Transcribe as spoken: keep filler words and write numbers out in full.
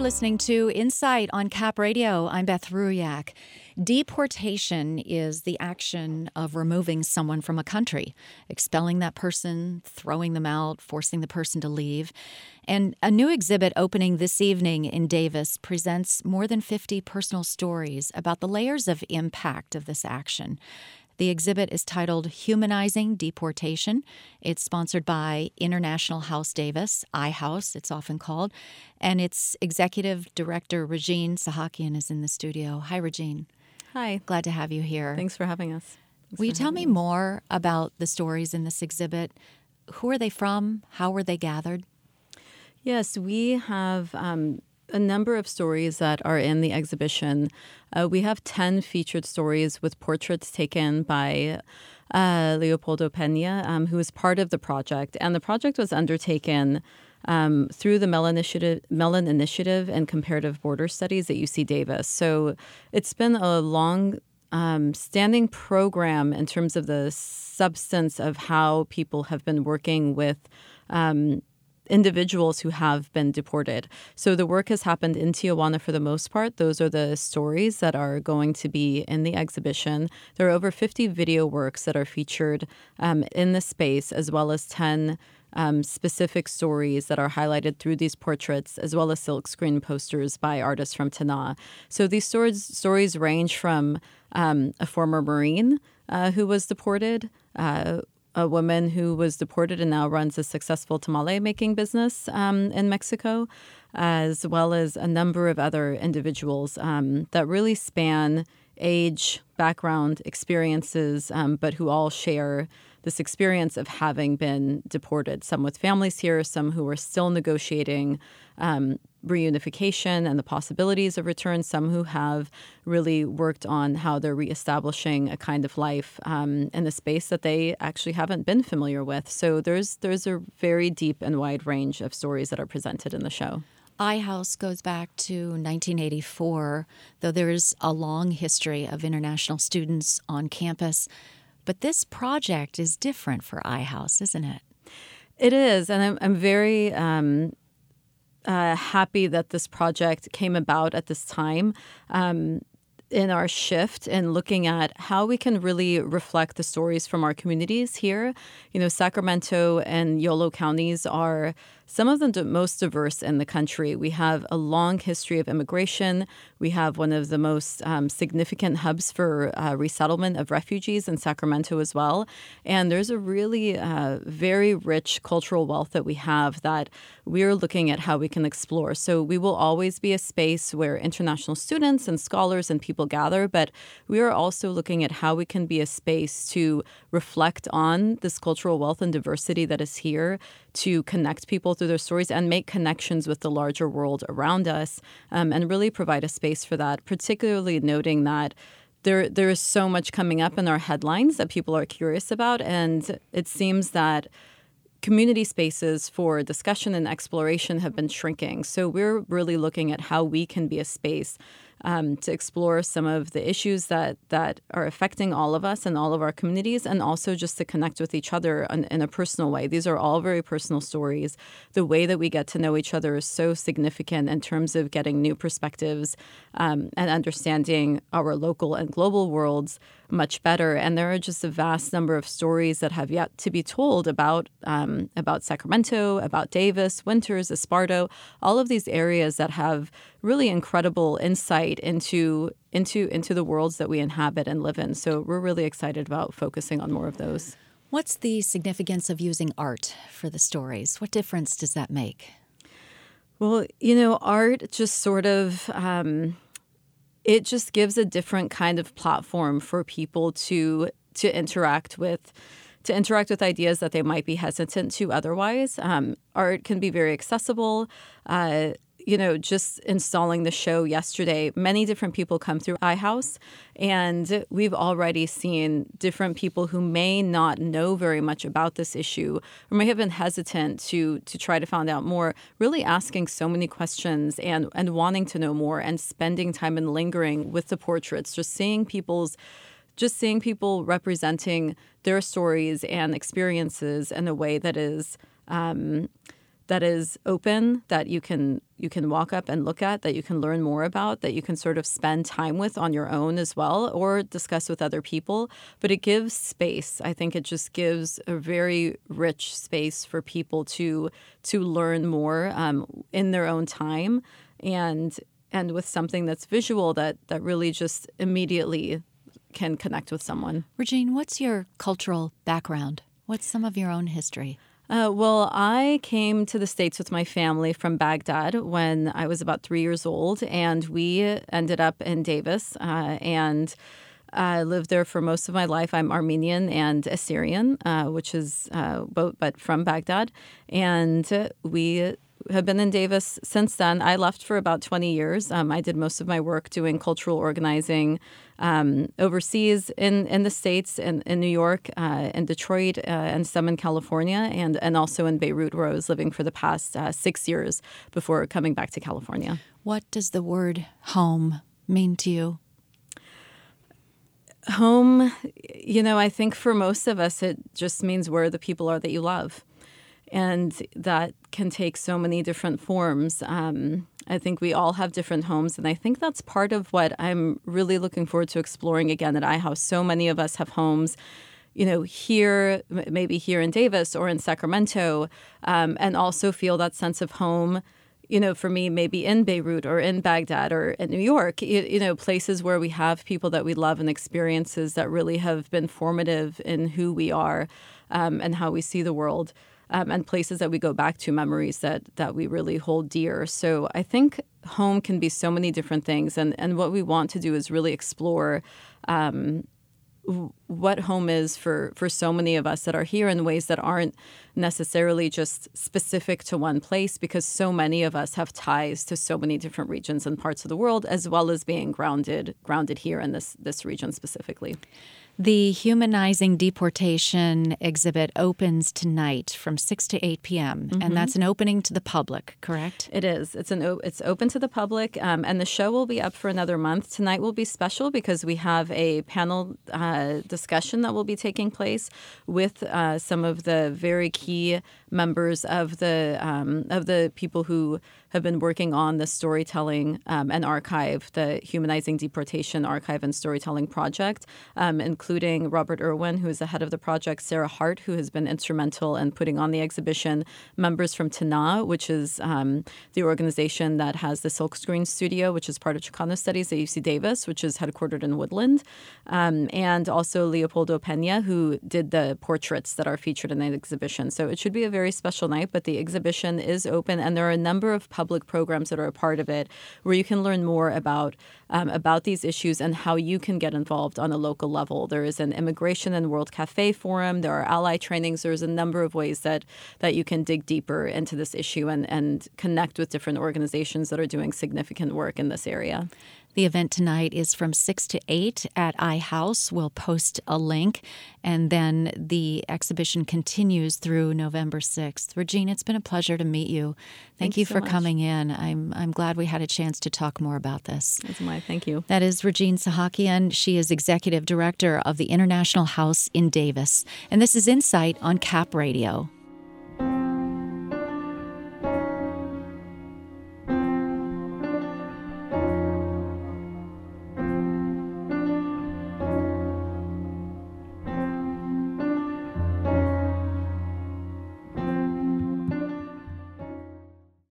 listening to Insight on Cap Radio. I'm Beth Ruyak. Deportation is the action of removing someone from a country, expelling that person, throwing them out, forcing the person to leave. And a new exhibit opening this evening in Davis presents more than fifty personal stories about the layers of impact of this action. The exhibit is titled Humanizing Deportation. It's sponsored by International House Davis, iHouse, it's often called, and its executive director, Regine Sahakian, is in the studio. Hi, Regine. Hi. Glad to have you here. Thanks for having us. Thanks Will you tell me us. more about the stories in this exhibit? Who are they from? How were they gathered? Yes, we have um, a number of stories that are in the exhibition. Uh, we have ten featured stories with portraits taken by uh, Leopoldo Peña, um, who is part of the project. And the project was undertaken um, through the Mellon Initiative, Mellon Initiative and Comparative Border Studies at U C Davis. So it's been a long um, standing program in terms of the substance of how people have been working with um individuals who have been deported. So the work has happened in Tijuana for the most part. Those are the stories that are going to be in the exhibition. There are over fifty video works that are featured um, in the space, as well as ten um, specific stories that are highlighted through these portraits, as well as silkscreen posters by artists from Tana. So these stories, stories range from um, a former Marine uh, who was deported, uh, a woman who was deported and now runs a successful tamale-making business um, in Mexico, as well as a number of other individuals um, that really span age, background, experiences, um, but who all share this experience of having been deported, some with families here, some who are still negotiating um, reunification and the possibilities of return, some who have really worked on how they're reestablishing a kind of life um, in a space that they actually haven't been familiar with. So there's there's a very deep and wide range of stories that are presented in the show. iHouse goes back to nineteen eighty-four, though there is a long history of international students on campus. But this project is different for iHouse, isn't it? It is, and I'm, I'm very um, uh, happy that this project came about at this time. Um, in our shift and looking at how we can really reflect the stories from our communities here. You know, Sacramento and Yolo counties are some of the most diverse in the country. We have a long history of immigration. We have one of the most um, significant hubs for uh, resettlement of refugees in Sacramento as well. And there's a really uh, very rich cultural wealth that we have that we're looking at how we can explore. So we will always be a space where international students and scholars and people gather, but we are also looking at how we can be a space to reflect on this cultural wealth and diversity that is here, to connect people through their stories and make connections with the larger world around us, um, and really provide a space for that, particularly noting that there there is so much coming up in our headlines that people are curious about, and it seems that community spaces for discussion and exploration have been shrinking. So we're really looking at how we can be a space um, to explore some of the issues that that are affecting all of us and all of our communities, and also just to connect with each other in, in a personal way. These are all very personal stories. The way that we get to know each other is so significant in terms of getting new perspectives um, and understanding our local and global worlds much better. And there are just a vast number of stories that have yet to be told about um, about Sacramento, about Davis, Winters, Esparto, all of these areas that have really incredible insight into into into the worlds that we inhabit and live in. So we're really excited about focusing on more of those. What's the significance of using art for the stories? What difference does that make? Well, you know, art just sort of um, it just gives a different kind of platform for people to to interact with to interact with ideas that they might be hesitant to otherwise. Um, art can be very accessible. Uh, you know, just installing the show yesterday, many different people come through iHouse, and we've already seen different people who may not know very much about this issue or may have been hesitant to to try to find out more, really asking so many questions and, and wanting to know more and spending time and lingering with the portraits, just seeing people's just seeing people representing their stories and experiences in a way that is um, that is open, that you can you can walk up and look at, that you can learn more about, that you can sort of spend time with on your own as well, or discuss with other people. But it gives space. I think it just gives a very rich space for people to to learn more um, in their own time, and and with something that's visual that that really just immediately can connect with someone. Regine, what's your cultural background? What's some of your own history? Uh, well, I came to the States with my family from Baghdad when I was about three years old, and we ended up in Davis, uh, and I lived there for most of my life. I'm Armenian and Assyrian, uh, which is uh, both, but from Baghdad, and we have been in Davis since then. I left for about twenty years. Um, I did most of my work doing cultural organizing um, overseas in, in the States, in, in New York, uh, in Detroit, uh, and some in California, and, and also in Beirut, where I was living for the past uh, six years before coming back to California. What does the word home mean to you? Home, you know, I think for most of us, it just means where the people are that you love. And that can take so many different forms. Um, I think we all have different homes. And I think that's part of what I'm really looking forward to exploring again at iHouse. So many of us have homes, you know, here, maybe here in Davis or in Sacramento, um, and also feel that sense of home, you know, for me, maybe in Beirut or in Baghdad or in New York, you, you know, places where we have people that we love and experiences that really have been formative in who we are um, and how we see the world. Um, and places that we go back to, memories that that we really hold dear. So I think home can be so many different things. And, and what we want to do is really explore um, w- what home is for, for so many of us that are here in ways that aren't necessarily just specific to one place, because so many of us have ties to so many different regions and parts of the world, as well as being grounded grounded here in this this region specifically. The Humanizing Deportation exhibit opens tonight from six to eight p.m., mm-hmm. and that's an opening to the public, correct? It is. It's an o- it's open to the public, um, and the show will be up for another month. Tonight will be special because we have a panel uh, discussion that will be taking place with uh, some of the very key members of the um, of the people who have been working on the storytelling um, and archive, the Humanizing Deportation Archive and Storytelling Project, um, including Robert Irwin, who is the head of the project, Sarah Hart, who has been instrumental in putting on the exhibition, members from T N A, which is um, the organization that has the Silkscreen Studio, which is part of Chicano Studies at U C Davis, which is headquartered in Woodland, um, and also Leopoldo Pena, who did the portraits that are featured in the exhibition. So it should be a very special night, but the exhibition is open, and there are a number of public programs that are a part of it where you can learn more about um, about these issues and how you can get involved on a local level. There is an Immigration and World Cafe Forum. There are ally trainings. There's a number of ways that that you can dig deeper into this issue and, and connect with different organizations that are doing significant work in this area. The event tonight is from six to eight at iHouse. We'll post a link, and then the exhibition continues through November sixth. Regine, it's been a pleasure to meet you. Thank Thanks you so for much. coming in. I'm I'm glad we had a chance to talk more about this. That's my thank you. That is Regine Sahakian. She is Executive Director of the International House in Davis. And this is Insight on Cap Radio.